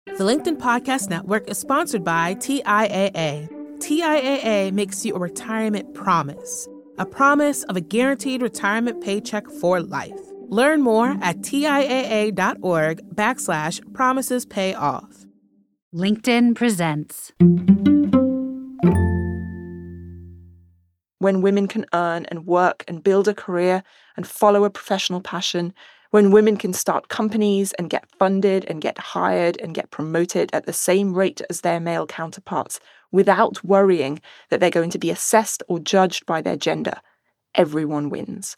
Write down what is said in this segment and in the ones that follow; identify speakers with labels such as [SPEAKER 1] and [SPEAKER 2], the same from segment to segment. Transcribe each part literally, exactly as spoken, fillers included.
[SPEAKER 1] The LinkedIn Podcast Network is sponsored by T I A A. T I A A makes you a retirement promise, a promise of a guaranteed retirement paycheck for life. Learn more at TIAA.org backslash promises pay off.
[SPEAKER 2] LinkedIn presents.
[SPEAKER 3] When women can earn and work and build a career and follow a professional passion, when women can start companies and get funded and get hired and get promoted at the same rate as their male counterparts without worrying that they're going to be assessed or judged by their gender, everyone wins.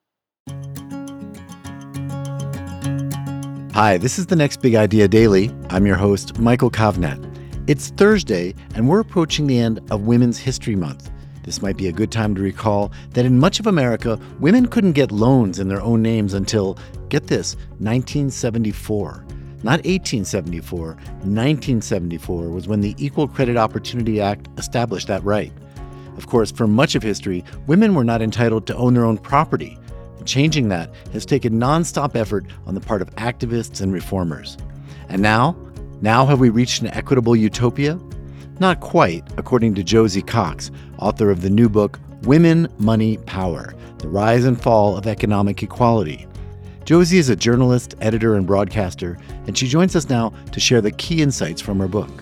[SPEAKER 4] Hi, this is the Next Big Idea Daily. I'm your host, Michael Kovnat. It's Thursday, and we're approaching the end of Women's History Month. This might be a good time to recall that in much of America, women couldn't get loans in their own names until, get this, nineteen seventy-four. Not eighteen seventy-four, nineteen seventy-four was when the Equal Credit Opportunity Act established that right. Of course, for much of history, women were not entitled to own their own property. And changing that has taken nonstop effort on the part of activists and reformers. And now? Now have we reached an equitable utopia? Not quite, according to Josie Cox, author of the new book, Women, Money, Power, The Rise and Fall of Economic Equality. Josie is a journalist, editor, and broadcaster, and she joins us now to share the key insights from her book.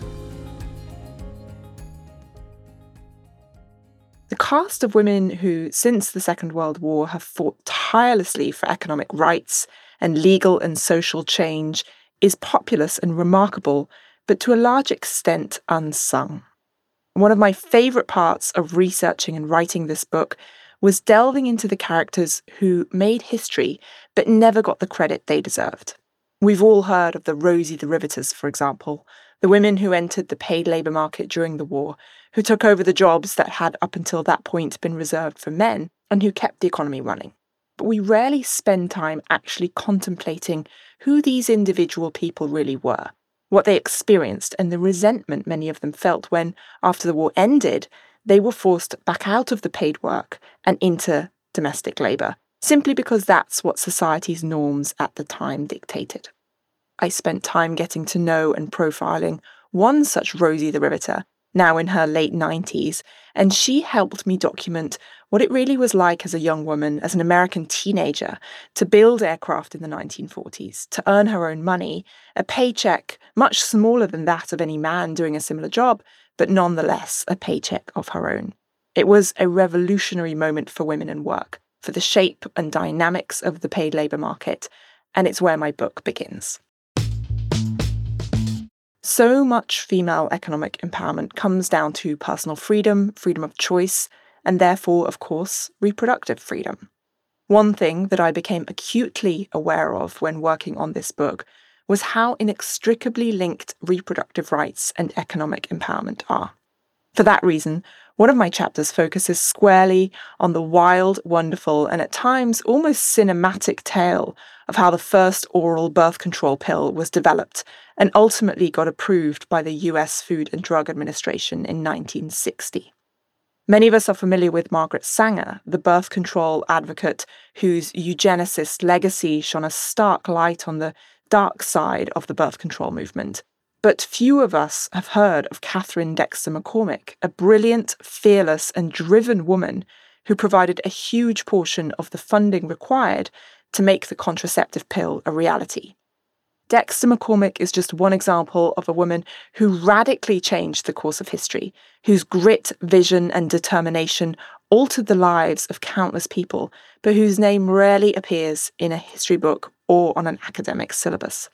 [SPEAKER 3] The cast of women who, since the Second World War, have fought tirelessly for economic rights and legal and social change is populous and remarkable, but to a large extent unsung. One of my favourite parts of researching and writing this book was delving into the characters who made history but never got the credit they deserved. We've all heard of the Rosie the Riveters, for example, the women who entered the paid labour market during the war, who took over the jobs that had up until that point been reserved for men, and who kept the economy running. But we rarely spend time actually contemplating who these individual people really were, what they experienced, and the resentment many of them felt when, after the war ended, they were forced back out of the paid work and into domestic labour, simply because that's what society's norms at the time dictated. I spent time getting to know and profiling one such Rosie the Riveter, now in her late nineties, and she helped me document what it really was like as a young woman, as an American teenager, to build aircraft in the nineteen forties, to earn her own money, a paycheck much smaller than that of any man doing a similar job, but nonetheless a paycheck of her own. It was a revolutionary moment for women in work, for the shape and dynamics of the paid labour market, and it's where my book begins. So much female economic empowerment comes down to personal freedom, freedom of choice, and therefore, of course, reproductive freedom. One thing that I became acutely aware of when working on this book was how inextricably linked reproductive rights and economic empowerment are. For that reason, one of my chapters focuses squarely on the wild, wonderful, and at times almost cinematic tale of how the first oral birth control pill was developed and ultimately got approved by the U S Food and Drug Administration in nineteen sixty. Many of us are familiar with Margaret Sanger, the birth control advocate whose eugenicist legacy shone a stark light on the dark side of the birth control movement. But few of us have heard of Catherine Dexter McCormick, a brilliant, fearless, and driven woman who provided a huge portion of the funding required to make the contraceptive pill a reality. Dexter McCormick is just one example of a woman who radically changed the course of history, whose grit, vision, and determination altered the lives of countless people, but whose name rarely appears in a history book or on an academic syllabus.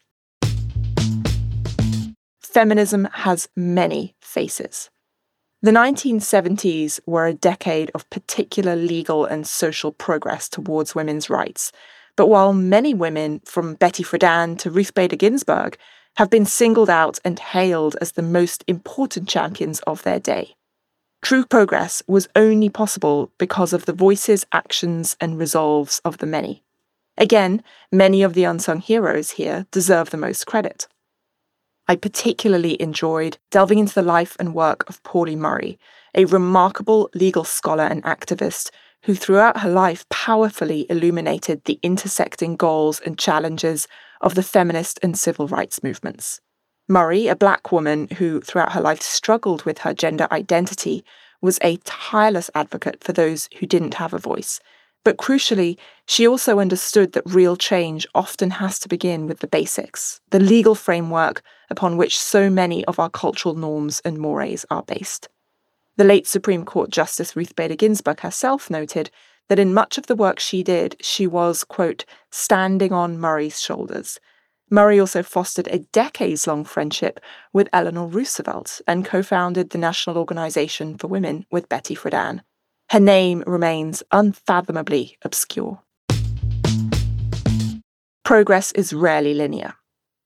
[SPEAKER 3] Feminism has many faces. The nineteen seventies were a decade of particular legal and social progress towards women's rights. But while many women, from Betty Friedan to Ruth Bader Ginsburg, have been singled out and hailed as the most important champions of their day, true progress was only possible because of the voices, actions, and resolves of the many. Again, many of the unsung heroes here deserve the most credit. I particularly enjoyed delving into the life and work of Pauli Murray, a remarkable legal scholar and activist who throughout her life powerfully illuminated the intersecting goals and challenges of the feminist and civil rights movements. Murray, a black woman who throughout her life struggled with her gender identity, was a tireless advocate for those who didn't have a voice. But crucially, she also understood that real change often has to begin with the basics, the legal framework upon which so many of our cultural norms and mores are based. The late Supreme Court Justice Ruth Bader Ginsburg herself noted that in much of the work she did, she was, quote, standing on Murray's shoulders. Murray also fostered a decades-long friendship with Eleanor Roosevelt and co-founded the National Organization for Women with Betty Friedan. Her name remains unfathomably obscure. Progress is rarely linear.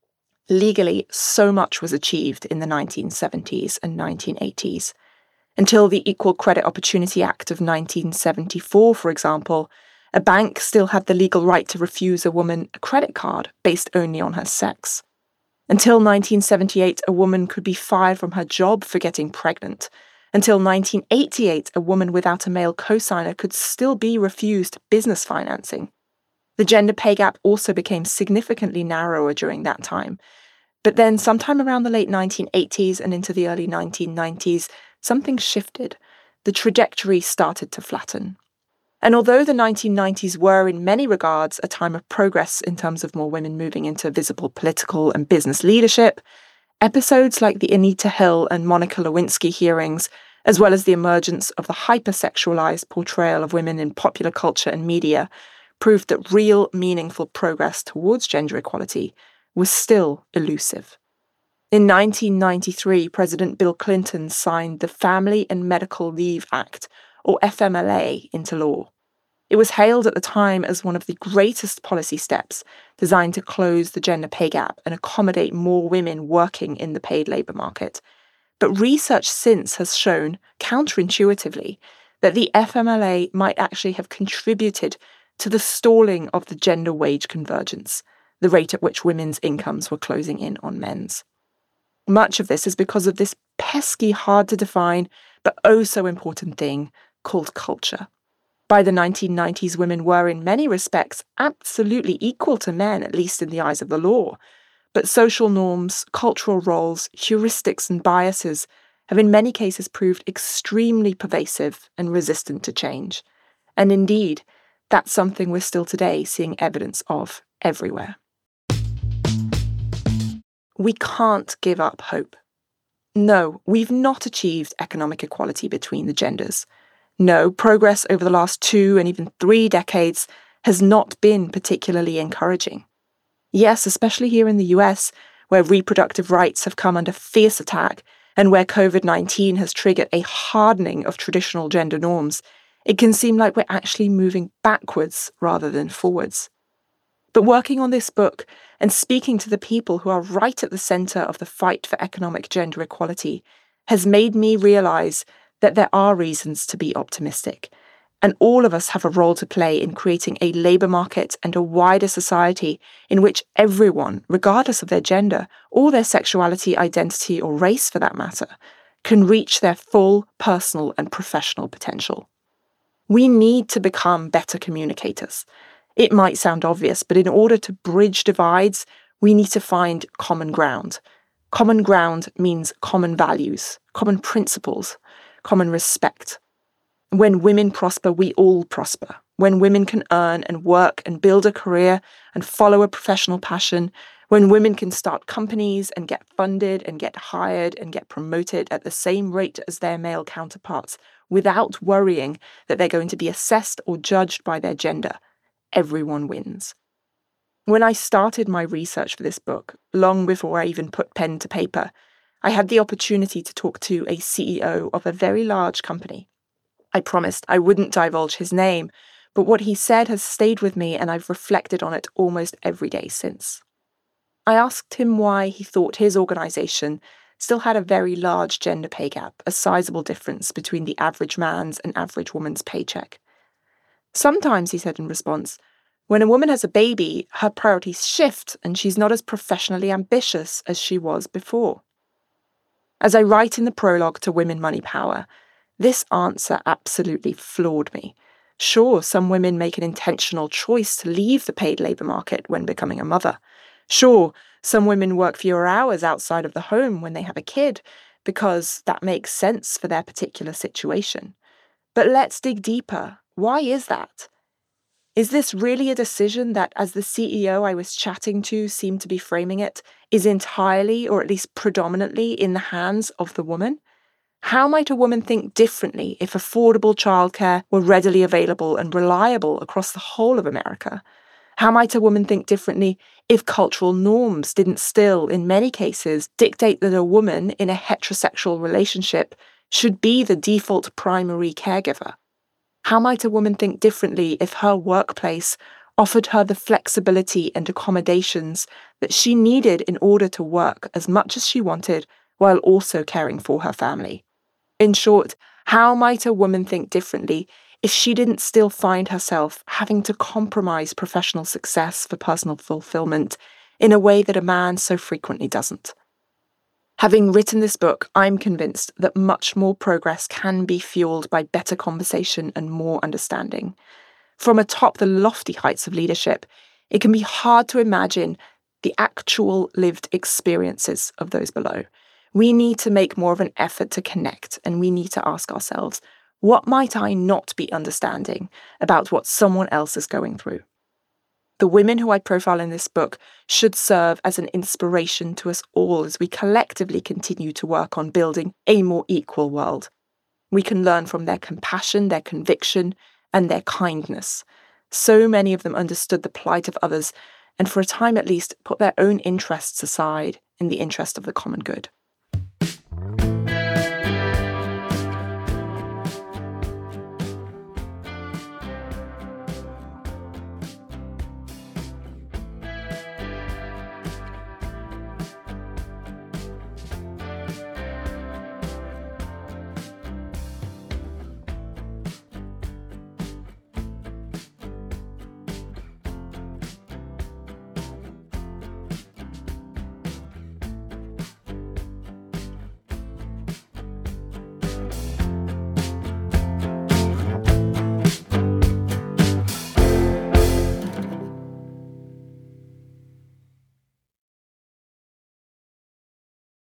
[SPEAKER 3] Legally, so much was achieved in the nineteen seventies and nineteen eighties. Until the Equal Credit Opportunity Act of nineteen seventy-four, for example, a bank still had the legal right to refuse a woman a credit card based only on her sex. Until nineteen seventy-eight, a woman could be fired from her job for getting pregnant. Until nineteen eighty-eight, a woman without a male cosigner could still be refused business financing. The gender pay gap also became significantly narrower during that time. But then, sometime around the late nineteen eighties and into the early nineteen nineties, something shifted. The trajectory started to flatten. And although the nineteen nineties were in many regards a time of progress in terms of more women moving into visible political and business leadership, episodes like the Anita Hill and Monica Lewinsky hearings, as well as the emergence of the hypersexualized portrayal of women in popular culture and media, proved that real, meaningful progress towards gender equality was still elusive. In nineteen ninety-three, President Bill Clinton signed the Family and Medical Leave Act, or F M L A, into law. It was hailed at the time as one of the greatest policy steps designed to close the gender pay gap and accommodate more women working in the paid labour market. But research since has shown, counterintuitively, that the F M L A might actually have contributed to the stalling of the gender wage convergence, the rate at which women's incomes were closing in on men's. Much of this is because of this pesky, hard-to-define, but oh-so-important thing called culture. By the nineteen nineties, women were, in many respects, absolutely equal to men, at least in the eyes of the law. But social norms, cultural roles, heuristics and biases have in many cases proved extremely pervasive and resistant to change. And indeed, that's something we're still today seeing evidence of everywhere. We can't give up hope. No, we've not achieved economic equality between the genders. No, progress over the last two and even three decades has not been particularly encouraging. Yes, especially here in the U S, where reproductive rights have come under fierce attack and where covid nineteen has triggered a hardening of traditional gender norms, it can seem like we're actually moving backwards rather than forwards. But working on this book and speaking to the people who are right at the centre of the fight for economic gender equality has made me realise that there are reasons to be optimistic, and all of us have a role to play in creating a labour market and a wider society in which everyone, regardless of their gender or their sexuality, identity or race for that matter, can reach their full personal and professional potential. We need to become better communicators. It might sound obvious, but in order to bridge divides, we need to find common ground. Common ground means common values, common principles, common respect. When women prosper, we all prosper. When women can earn and work and build a career and follow a professional passion, when women can start companies and get funded and get hired and get promoted at the same rate as their male counterparts without worrying that they're going to be assessed or judged by their gender, everyone wins. When I started my research for this book, long before I even put pen to paper, I had the opportunity to talk to a C E O of a very large company. I promised I wouldn't divulge his name, but what he said has stayed with me and I've reflected on it almost every day since. I asked him why he thought his organisation still had a very large gender pay gap, a sizable difference between the average man's and average woman's paycheck. Sometimes, he said in response, when a woman has a baby, her priorities shift and she's not as professionally ambitious as she was before. As I write in the prologue to Women Money Power, this answer absolutely floored me. Sure, some women make an intentional choice to leave the paid labour market when becoming a mother. Sure, some women work fewer hours outside of the home when they have a kid, because that makes sense for their particular situation. But let's dig deeper. Why is that? Is this really a decision that, as the C E O I was chatting to seemed to be framing it, is entirely, or at least predominantly, in the hands of the woman? How might a woman think differently if affordable childcare were readily available and reliable across the whole of America? How might a woman think differently if cultural norms didn't still, in many cases, dictate that a woman in a heterosexual relationship should be the default primary caregiver? How might a woman think differently if her workplace offered her the flexibility and accommodations that she needed in order to work as much as she wanted while also caring for her family? In short, how might a woman think differently if she didn't still find herself having to compromise professional success for personal fulfillment in a way that a man so frequently doesn't? Having written this book, I'm convinced that much more progress can be fueled by better conversation and more understanding. From atop the lofty heights of leadership, it can be hard to imagine the actual lived experiences of those below. We need to make more of an effort to connect, and we need to ask ourselves, what might I not be understanding about what someone else is going through? The women who I profile in this book should serve as an inspiration to us all as we collectively continue to work on building a more equal world. We can learn from their compassion, their conviction, and their kindness. So many of them understood the plight of others, and for a time at least, put their own interests aside in the interest of the common good.